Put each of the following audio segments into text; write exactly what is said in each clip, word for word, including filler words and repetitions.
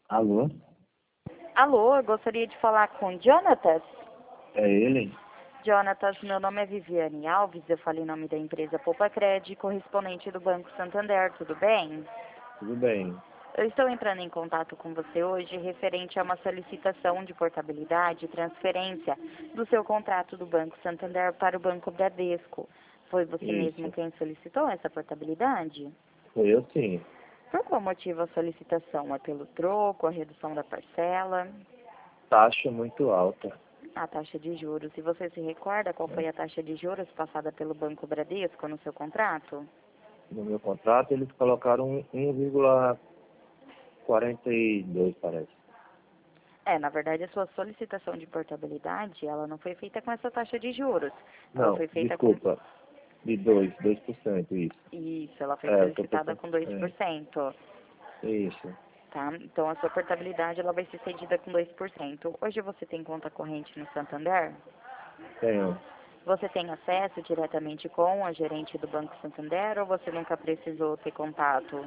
Alô? Alô, eu gostaria de falar com o Jonatas. É ele? Jonatas, meu nome é Viviane Alves, eu falo em nome da empresa Poupa Cred, correspondente do Banco Santander, tudo bem? Tudo bem. Eu estou entrando em contato com você hoje referente a uma solicitação de portabilidade e transferência do seu contrato do Banco Santander para o Banco Bradesco. Foi você mesmo Isso. quem solicitou essa portabilidade? Foi eu sim. Por qual motivo a solicitação? É pelo troco, a redução da parcela? Taxa muito alta. A taxa de juros. E você se recorda qual foi a taxa de juros passada pelo Banco Bradesco no seu contrato? No meu contrato eles colocaram um vírgula quarenta e dois, parece. É, na verdade, a sua solicitação de portabilidade, ela não foi feita com essa taxa de juros. Ela Não, foi feita com... desculpa. De dois, dois por cento, isso. Isso, ela foi É, eu tô solicitada pensando. com dois por cento. É, isso. Tá? Então, a sua portabilidade, ela vai ser cedida com dois por cento. Hoje você tem conta corrente no Santander? Tenho. Você tem acesso diretamente com a gerente do Banco Santander ou você nunca precisou ter contato?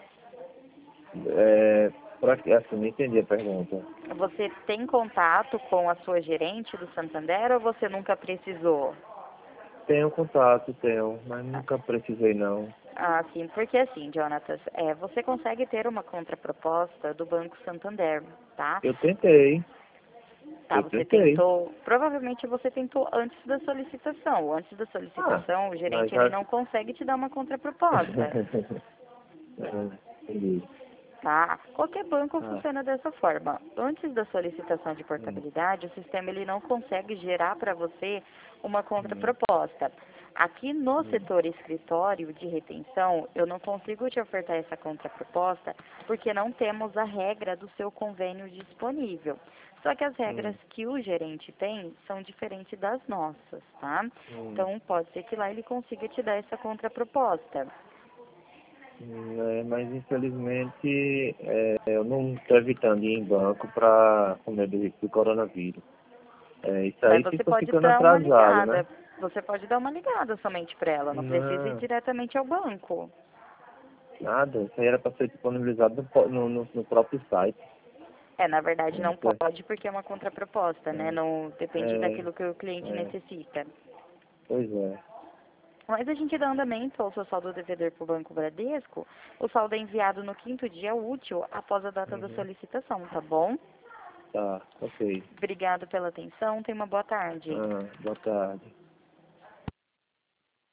É, pra, que- assim, não entendi a pergunta. Você tem contato com a sua gerente do Santander ou você nunca precisou? Tenho contato, tenho, mas nunca precisei não. Ah, sim, porque assim, Jonatas, é, você consegue ter uma contraproposta do Banco Santander, tá? Eu tentei, Tá, eu você tentei. tentou, provavelmente você tentou antes da solicitação. Antes da Ah, solicitação, o mas gerente ele já. não consegue te dar uma contraproposta. É, entendi. Tá? Qualquer banco Ah, funciona dessa forma. Antes da solicitação de hum, portabilidade, o sistema ele não consegue gerar para você uma hum, contraproposta. Aqui no hum, setor escritório de retenção, eu não consigo te ofertar essa contraproposta porque não temos a regra do seu convênio disponível. Só que as regras hum, que o gerente tem são diferentes das nossas, tá? hum. Então, pode ser que lá ele consiga te dar essa contraproposta. Hum, é, mas infelizmente é, eu não estou evitando ir em banco para com medo do risco do coronavírus. É, isso Mas aí você fica pode ficando dar uma atrasado, né? ligada. Você pode dar uma ligada somente para ela. Não precisa ir Não, diretamente ao banco. nada. Isso aí era para ser disponibilizado no, po- no, no- no próprio site. É, na verdade É, não isso pode porque é uma contraproposta, né? Não é, depende é, daquilo que o cliente é, necessita. pois é. Mas a gente dá andamento ao seu saldo devedor para o Banco Bradesco. O saldo é enviado no quinto dia útil após a data da Uhum. solicitação, tá bom? Tá, ok. Obrigado pela atenção. Tenha uma boa tarde. Ah, boa tarde.